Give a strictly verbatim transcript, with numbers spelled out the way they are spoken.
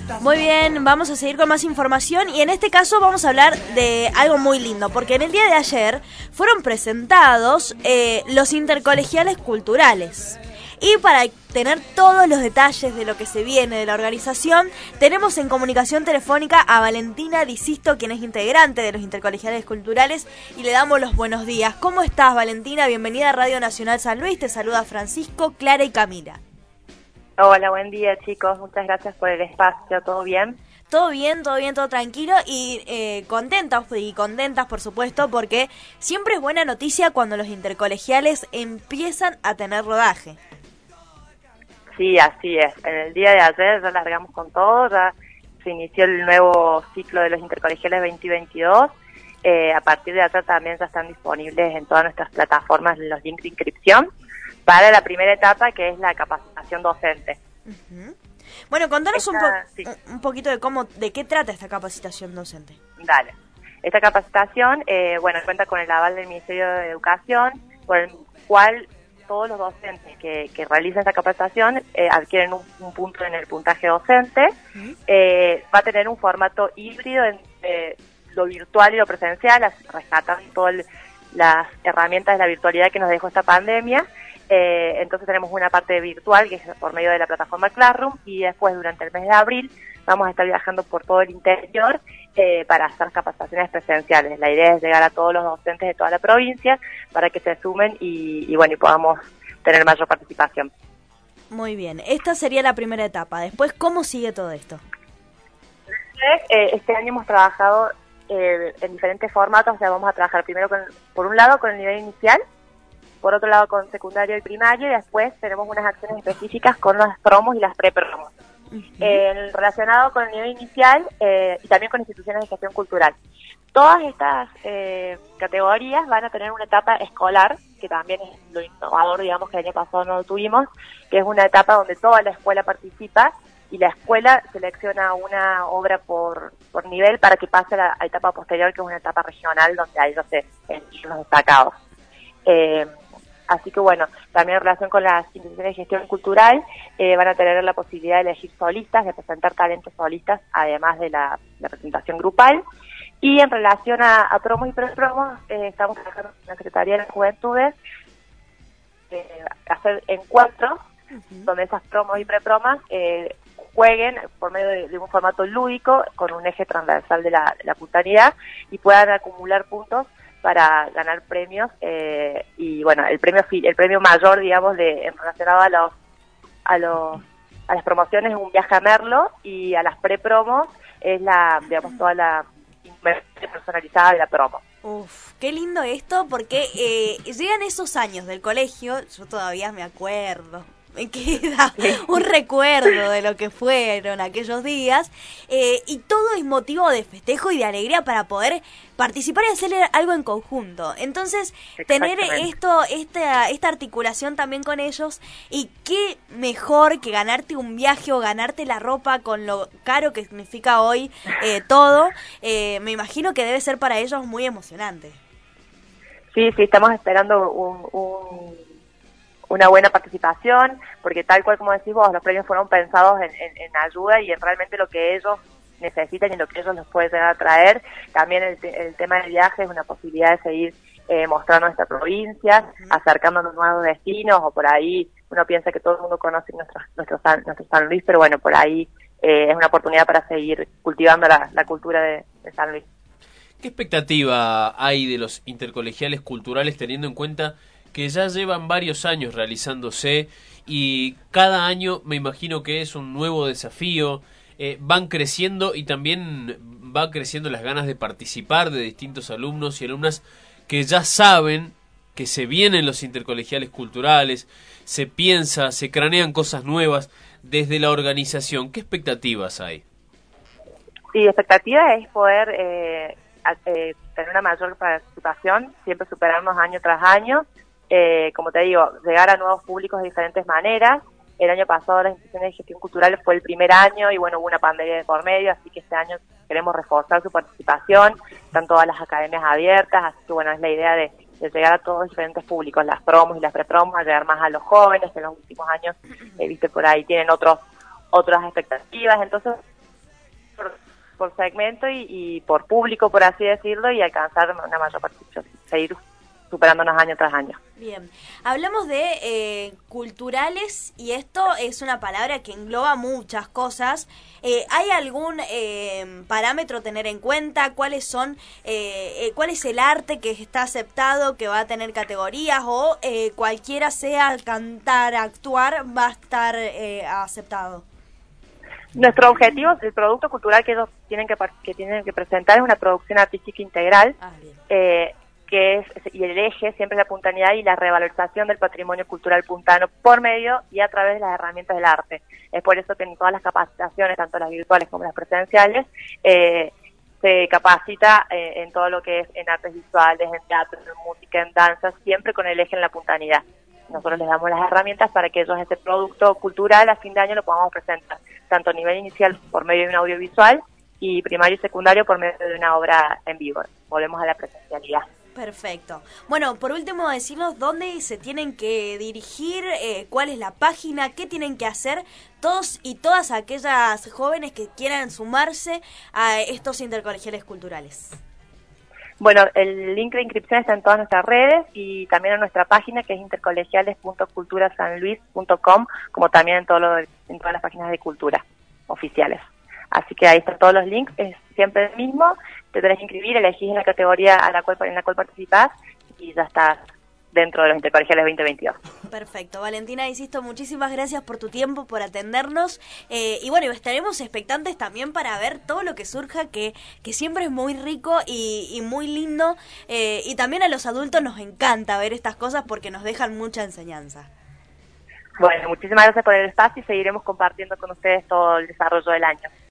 Muy bien, vamos a seguir con más información y en este caso vamos a hablar de algo muy lindo, porque en el día de ayer fueron presentados eh, los intercolegiales culturales. Y para tener todos los detalles de lo que se viene de la organización, tenemos en comunicación telefónica a Valentina Di Sisto, quien es integrante de los intercolegiales culturales, y le damos los buenos días. ¿Cómo estás, Valentina? Bienvenida a Radio Nacional San Luis. Te saluda Francisco, Clara y Camila. Hola, buen día, chicos. Muchas gracias por el espacio. ¿Todo bien? Todo bien, todo bien, todo tranquilo y eh, contentas y contentas, por supuesto, porque siempre es buena noticia cuando los intercolegiales empiezan a tener rodaje. Sí, así es. En el día de ayer ya largamos con todo, ya se inició el nuevo ciclo de los intercolegiales veinte veintidós. Eh, a partir de ayer también ya están disponibles en todas nuestras plataformas los links de inscripción para la primera etapa, que es la capacitación docente. Uh-huh. Bueno, contanos Esta, un, po sí. un poquito de cómo, de qué trata esta capacitación docente. Dale. Esta capacitación, eh, bueno, cuenta con el aval del Ministerio de Educación, por el cual todos los docentes que, que realizan esta capacitación eh, adquieren un, un punto en el puntaje docente. Uh-huh. eh, va a tener un formato híbrido entre lo virtual y lo presencial, rescatando todas las herramientas de la virtualidad que nos dejó esta pandemia. Eh, entonces tenemos una parte virtual que es por medio de la plataforma Classroom, y después durante el mes de abril vamos a estar viajando por todo el interior eh, para hacer capacitaciones presenciales. La idea es llegar a todos los docentes de toda la provincia para que se sumen y, y bueno, y podamos tener mayor participación. Muy bien, esta sería la primera etapa. Después, ¿cómo sigue todo esto? Eh, este año hemos trabajado eh, en diferentes formatos. O sea, vamos a trabajar primero con, por un lado con el nivel inicial, por otro lado con secundario y primario, y después tenemos unas acciones específicas con las promos y las pre-promos. Uh-huh. eh, relacionado con el nivel inicial eh, y también con instituciones de gestión cultural. Todas estas eh, categorías van a tener una etapa escolar, que también es lo innovador, digamos, que el año pasado no lo tuvimos, que es una etapa donde toda la escuela participa y la escuela selecciona una obra por, por nivel para que pase a la a etapa posterior, que es una etapa regional donde hay, no sé, los destacados. Eh, Así que bueno, también en relación con las instituciones de gestión cultural, eh, van a tener la posibilidad de elegir solistas, de presentar talentos solistas, además de la, la presentación grupal. Y en relación a, a promos y pre-promos, eh, estamos trabajando con la Secretaría de las Juventudes, eh, hacer encuentros, uh-huh, donde esas promos y pre-promos eh, jueguen por medio de, de un formato lúdico, con un eje transversal de la, de la puntualidad, y puedan acumular puntos para ganar premios, eh, y bueno, el premio el premio mayor, digamos, de relacionado a los a los a las promociones es un viaje a Merlo, y a las pre-promos es la, digamos, toda la inversión personalizada de la promo. Uf, qué lindo esto, porque eh, llegan esos años del colegio, yo todavía me acuerdo, me queda un recuerdo de lo que fueron aquellos días, eh, y todo es motivo de festejo y de alegría para poder participar y hacer algo en conjunto. Entonces, tener esto, esta, esta articulación también con ellos, y qué mejor que ganarte un viaje o ganarte la ropa con lo caro que significa hoy eh, todo, eh, me imagino que debe ser para ellos muy emocionante. Sí, sí, estamos esperando un... un... una buena participación, porque tal cual como decís vos, los premios fueron pensados en, en, en ayuda y en realmente lo que ellos necesitan y lo que ellos les puede llegar a traer. También el, el tema del viaje es una posibilidad de seguir eh, mostrando nuestra provincia, uh-huh, acercándonos a nuevos destinos, o por ahí uno piensa que todo el mundo conoce nuestro, nuestro, San, nuestro San Luis, pero bueno, por ahí eh, es una oportunidad para seguir cultivando la, la cultura de, de San Luis. ¿Qué expectativa hay de los intercolegiales culturales, teniendo en cuenta que ya llevan varios años realizándose y cada año me imagino que es un nuevo desafío, eh, van creciendo y también van creciendo las ganas de participar de distintos alumnos y alumnas que ya saben que se vienen los intercolegiales culturales, se piensa, se cranean cosas nuevas desde la organización? ¿Qué expectativas hay? Sí, expectativa es poder eh, eh, tener una mayor participación, siempre superarnos año tras año. Eh, como te digo, llegar a nuevos públicos de diferentes maneras. El año pasado las instituciones de gestión cultural fue el primer año y bueno, hubo una pandemia de por medio, así que este año queremos reforzar su participación. Están todas las academias abiertas, así que bueno, es la idea de, de llegar a todos los diferentes públicos, las promos y las prepromos, a llegar más a los jóvenes, que en los últimos años, eh, viste, por ahí tienen otros otras expectativas. Entonces, por segmento y, y por público, por así decirlo, y alcanzar una mayor participación, seguir superándonos año tras año. Bien, hablamos de eh, culturales y esto es una palabra que engloba muchas cosas. Eh, ¿Hay algún eh, parámetro a tener en cuenta? ¿Cuáles son, eh, eh, cuál es el arte que está aceptado, que va a tener categorías o eh, cualquiera sea cantar, actuar, va a estar eh, aceptado? Nuestro objetivo, el producto cultural que ellos tienen que, que tienen que presentar es una producción artística integral. Ah, bien. Eh, que es, y el eje siempre es la puntanidad y la revalorización del patrimonio cultural puntano por medio y a través de las herramientas del arte. Es por eso que en todas las capacitaciones, tanto las virtuales como las presenciales, eh, se capacita eh, en todo lo que es en artes visuales, en teatro, en música, en danza, siempre con el eje en la puntanidad. Nosotros les damos las herramientas para que ellos ese producto cultural a fin de año lo podamos presentar, tanto a nivel inicial por medio de un audiovisual y primario y secundario por medio de una obra en vivo. Volvemos a la presencialidad. Perfecto. Bueno, por último, decirnos dónde se tienen que dirigir, eh, cuál es la página, qué tienen que hacer todos y todas aquellas jóvenes que quieran sumarse a estos intercolegiales culturales. Bueno, el link de inscripción está en todas nuestras redes y también en nuestra página que es intercolegiales punto cultura san luis punto com, como también en, todo lo, en todas las páginas de cultura oficiales. Así que ahí están todos los links, es siempre el mismo, te tenés que inscribir, elegís la categoría a la cual, en la cual participás y ya estás dentro de los intercolegiales veinte veintidós. Perfecto. Valentina, insisto, muchísimas gracias por tu tiempo, por atendernos eh, y bueno, estaremos expectantes también para ver todo lo que surja, que, que siempre es muy rico y, y muy lindo eh, y también a los adultos nos encanta ver estas cosas porque nos dejan mucha enseñanza. Bueno, muchísimas gracias por el espacio y seguiremos compartiendo con ustedes todo el desarrollo del año.